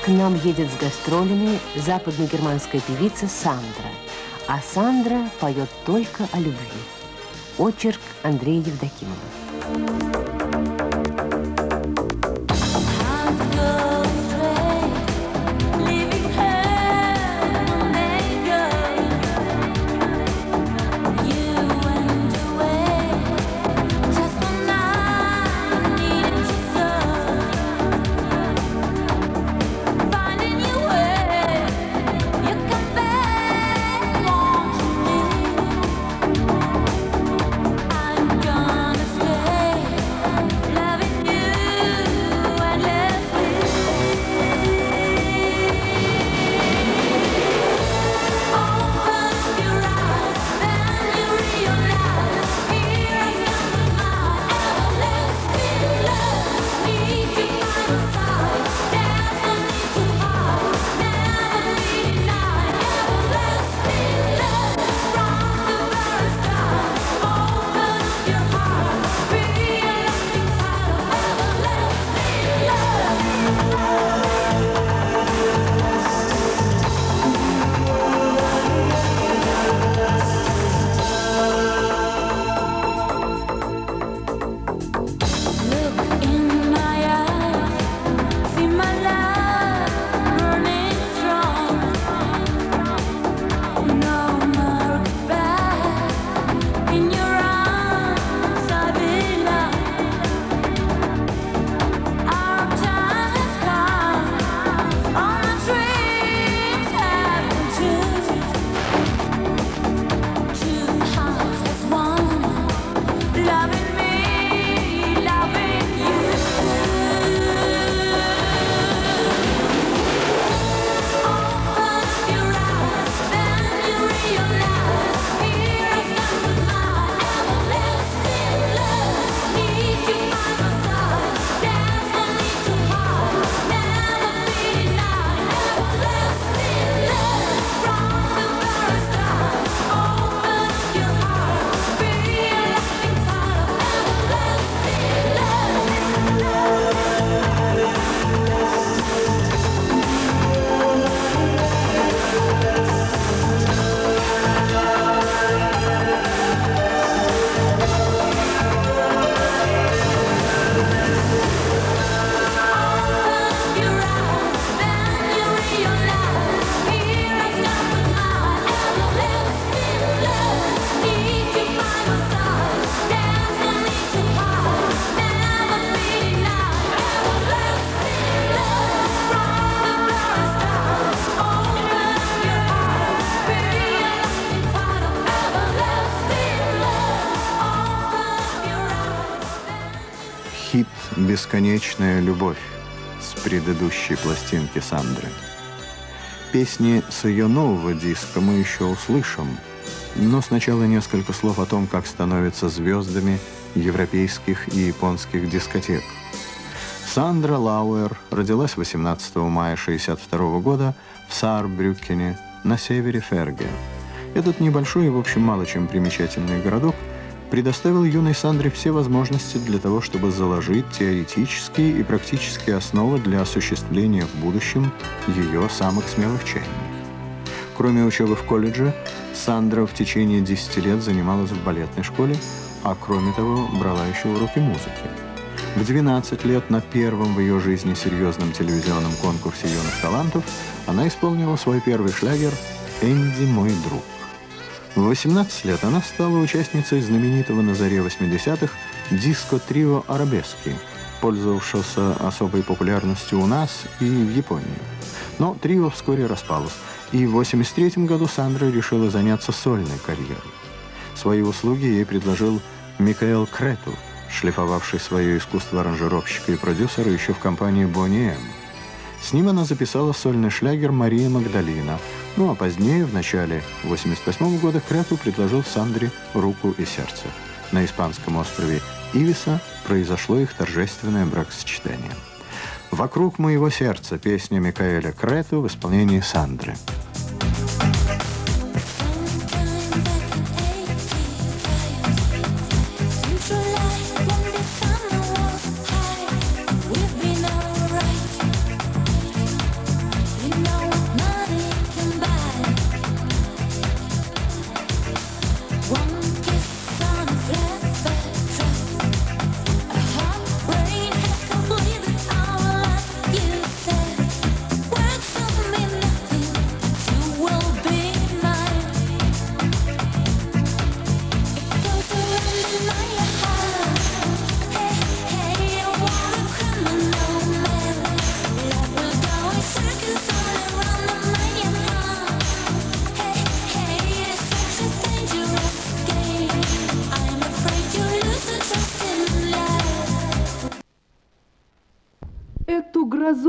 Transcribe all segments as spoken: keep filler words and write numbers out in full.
к нам едет с гастролями западногерманская певица Сандра. А Сандра поет только о любви. Очерк Андрея Евдокимова. Хит «Бесконечная любовь» с предыдущей пластинки Сандры. Песни с ее нового диска мы еще услышим, но сначала несколько слов о том, как становятся звездами европейских и японских дискотек. Сандра Лауэр родилась восемнадцатого мая шестьдесят второго года в Саарбрюкене на севере Ферге. Этот небольшой и, в общем, мало чем примечательный городок предоставил юной Сандре все возможности для того, чтобы заложить теоретические и практические основы для осуществления в будущем ее самых смелых чаяний. Кроме учебы в колледже, Сандра в течение десяти лет занималась в балетной школе, а кроме того брала еще уроки музыки. В двенадцать лет на первом в ее жизни серьезном телевизионном конкурсе юных талантов она исполнила свой первый шлягер «Энди, мой друг». В восемнадцать лет она стала участницей знаменитого на заре восьмидесятых диско-трио «Арабески», пользовавшегося особой популярностью у нас и в Японии. Но трио вскоре распалось, и в восемьдесят третьем году Сандра решила заняться сольной карьерой. Свои услуги ей предложил Микаэл Крету, шлифовавший свое искусство аранжировщика и продюсера еще в компании Boney M. С ним она записала сольный шлягер «Мария Магдалина», ну а позднее, в начале восемьдесят восьмого года, Крету предложил Сандре руку и сердце. На испанском острове Ивиса произошло их торжественное бракосочетание. «Вокруг моего сердца» — песня Микаэля Крету в исполнении Сандры.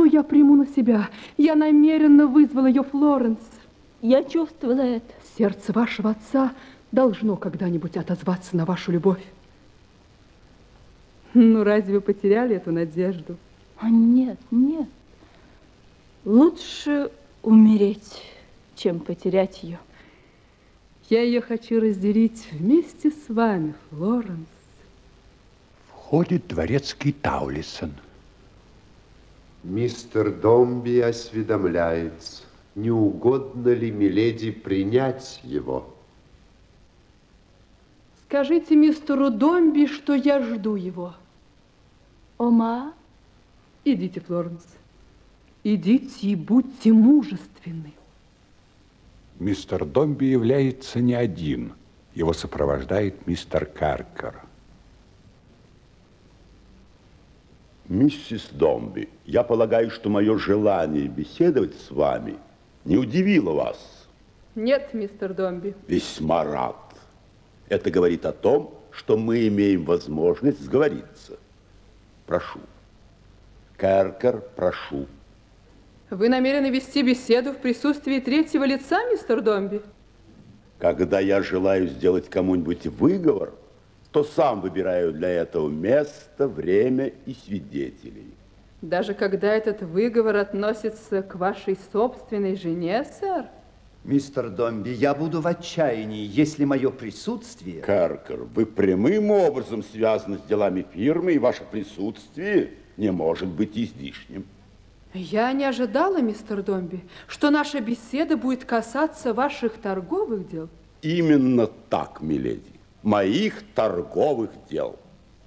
я приму на себя. Я намеренно вызвала ее, Флоренс. Я чувствовала это. Сердце вашего отца должно когда-нибудь отозваться на вашу любовь. Ну, разве вы потеряли эту надежду? А нет, нет. Лучше умереть, чем потерять ее. Я ее хочу разделить вместе с вами, Флоренс. Входит дворецкий Таулисон. Мистер Домби осведомляется, не угодно ли миледи принять его. Скажите мистеру Домби, что я жду его. Ома? Идите, Флоренс. Идите и будьте мужественны. Мистер Домби является не один. Его сопровождает мистер Каркер. Миссис Домби, я полагаю, что мое желание беседовать с вами не удивило вас. Нет, мистер Домби. Весьма рад. Это говорит о том, что мы имеем возможность сговориться. Прошу. Каркер, прошу. Вы намерены вести беседу в присутствии третьего лица, мистер Домби? Когда я желаю сделать кому-нибудь выговор, то сам выбираю для этого место, время и свидетелей. Даже когда этот выговор относится к вашей собственной жене, сэр? Мистер Домби, я буду в отчаянии, если мое присутствие... Каркер, вы прямым образом связаны с делами фирмы, и ваше присутствие не может быть излишним. Я не ожидала, мистер Домби, что наша беседа будет касаться ваших торговых дел. Именно так, миледи. Моих торговых дел.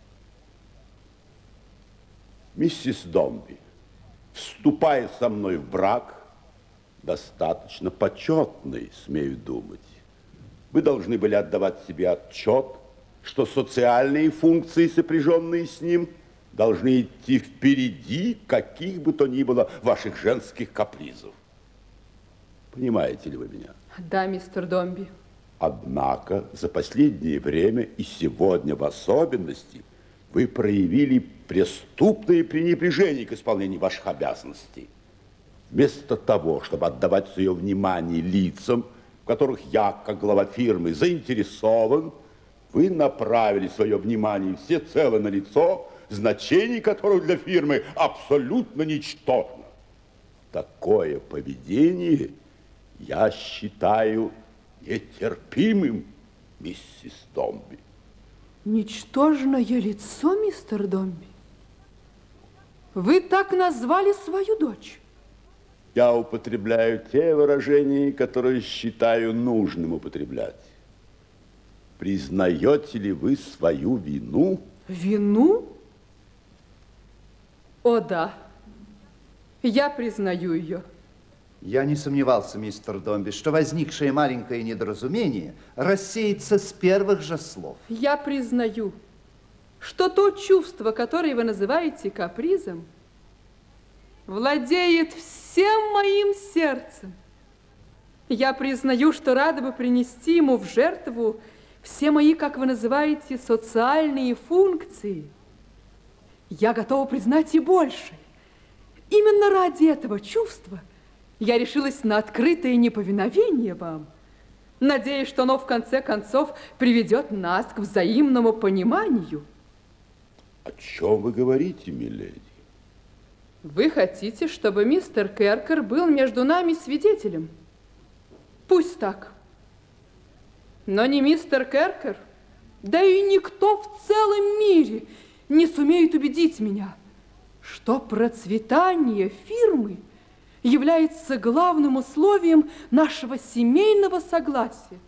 Миссис Домби, вступая со мной в брак, достаточно почетный, смею думать, вы должны были отдавать себе отчет, что социальные функции, сопряженные с ним, должны идти впереди каких бы то ни было ваших женских капризов. Понимаете ли вы меня? Да, мистер Домби. Однако за последнее время и сегодня в особенности вы проявили преступное пренебрежение к исполнению ваших обязанностей. Вместо того, чтобы отдавать свое внимание лицам, в которых я, как глава фирмы, заинтересован, вы направили свое внимание всецело на лицо, значение которого для фирмы абсолютно ничтожно. Такое поведение я считаю нетерпимым, миссис Домби. Ничтожное лицо, мистер Домби? Вы так назвали свою дочь? Я употребляю те выражения, которые считаю нужным употреблять. Признаете ли вы свою вину? Вину? О, да. Я признаю ее. Я не сомневался, мистер Домби, что возникшее маленькое недоразумение рассеется с первых же слов. Я признаю, что то чувство, которое вы называете капризом, владеет всем моим сердцем. Я признаю, что рада бы принести ему в жертву все мои, как вы называете, социальные функции. Я готова признать и больше. Именно ради этого чувства я решилась на открытое неповиновение вам, надеясь, что оно в конце концов приведет нас к взаимному пониманию. О чем вы говорите, миледи? Вы хотите, чтобы мистер Керкер был между нами свидетелем? Пусть так. Но ни мистер Керкер, да и никто в целом мире не сумеет убедить меня, что процветание фирмы является главным условием нашего семейного согласия.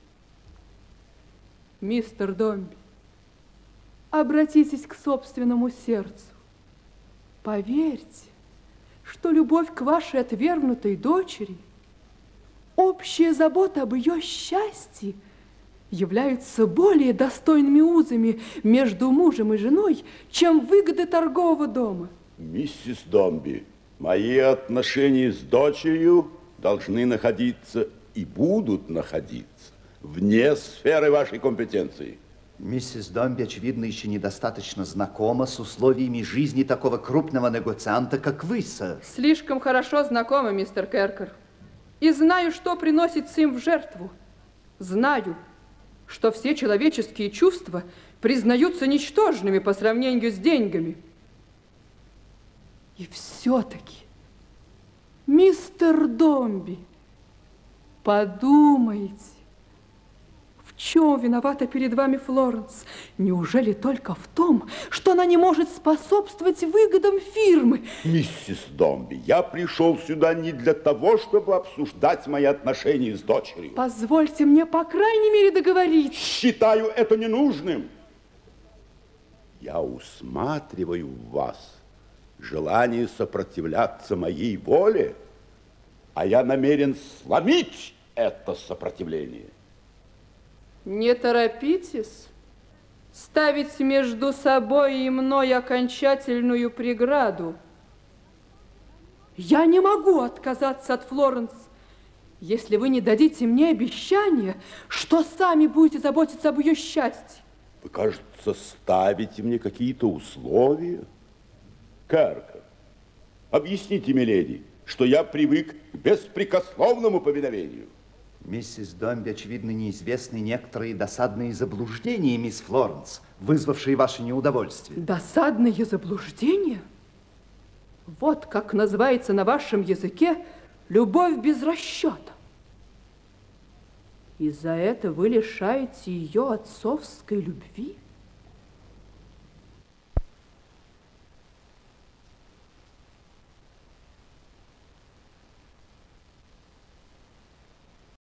Мистер Домби, обратитесь к собственному сердцу. Поверьте, что любовь к вашей отвергнутой дочери, общая забота об ее счастье являются более достойными узами между мужем и женой, чем выгоды торгового дома. Миссис Домби, мои отношения с дочерью должны находиться и будут находиться вне сферы вашей компетенции. Миссис Домби, очевидно, еще недостаточно знакома с условиями жизни такого крупного негоцианта, как вы, сэр. Слишком хорошо знакома, мистер Керкер. И знаю, что приносится им в жертву. Знаю, что все человеческие чувства признаются ничтожными по сравнению с деньгами. И все-таки, мистер Домби, подумайте, в чем виновата перед вами Флоренс? Неужели только в том, что она не может способствовать выгодам фирмы? Миссис Домби, я пришел сюда не для того, чтобы обсуждать мои отношения с дочерью. Позвольте мне, по крайней мере, договорить. Считаю это ненужным. Я усматриваю в вас желание сопротивляться моей воле, а я намерен сломить это сопротивление. Не торопитесь ставить между собой и мной окончательную преграду. Я не могу отказаться от Флоренс, если вы не дадите мне обещание, что сами будете заботиться об ее счастье. Вы, кажется, ставите мне какие-то условия. Керкер, объясните, миледи, что я привык к беспрекословному повиновению. Миссис Домби, очевидно, неизвестны некоторые досадные заблуждения, мисс Флоренс, вызвавшие ваше неудовольствие. Досадные заблуждения? Вот как называется на вашем языке любовь без расчета. И за это вы лишаете ее отцовской любви?